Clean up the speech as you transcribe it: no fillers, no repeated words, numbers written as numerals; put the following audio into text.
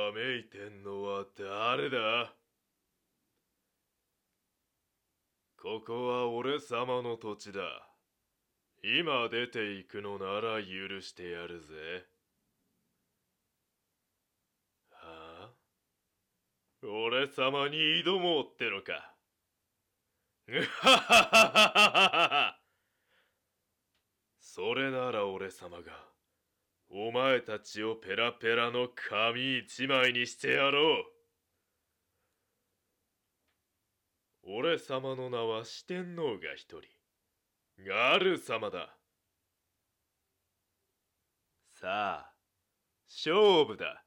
わめいてんのは誰だ？ここは俺様の土地だ。今出ていくのなら許してやるぜ。はあ？俺様に挑もうってのか。うははははは。それなら俺様がお前たちをペラペラの紙一枚にしてやろう。俺様の名は四天王が一人、ガル様だ。さあ、勝負だ。